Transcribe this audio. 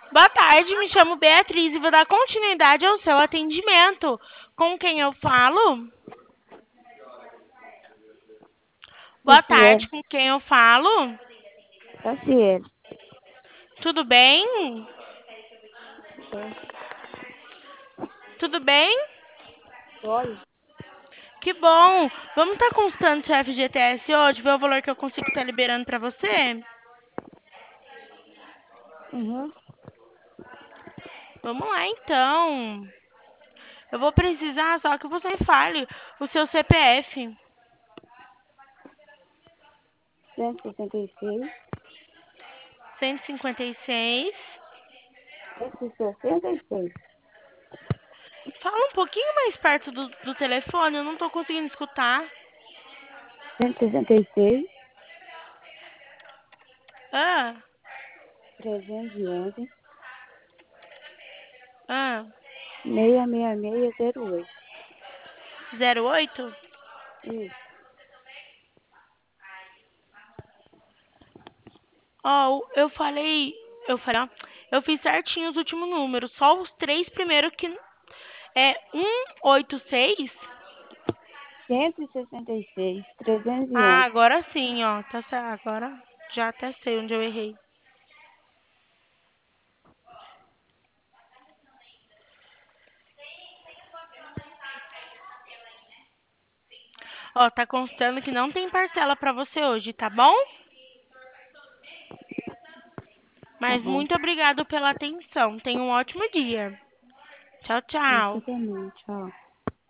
Boa tarde, me chamo Beatriz e vou dar continuidade ao seu atendimento. Com quem eu falo? Boa Franciele, tarde, com quem eu falo? Franciele, Tudo bem? Tudo bem? olha, Que bom! Vamos estar consultando seu FGTS hoje, ver o valor que eu consigo estar liberando para você? uhum, Vamos lá então. Eu vou precisar só que você fale o seu CPF. 166, 156. 166, Fala um pouquinho mais perto do telefone, eu não estou conseguindo escutar. 166, Ah, 311, ah. 66608. 08? Isso, Ó, ó, eu fiz certinho os últimos números, só os três primeiros que é 186. 166, Ah, 311. agora sim, ó, tá certo, agora já até sei onde eu errei. Ó, tá constando que não tem parcela pra você hoje, tá bom? Tá Mas bom. muito obrigado pela atenção. Tenha um ótimo dia. Tchau, Você tchau. também, tchau.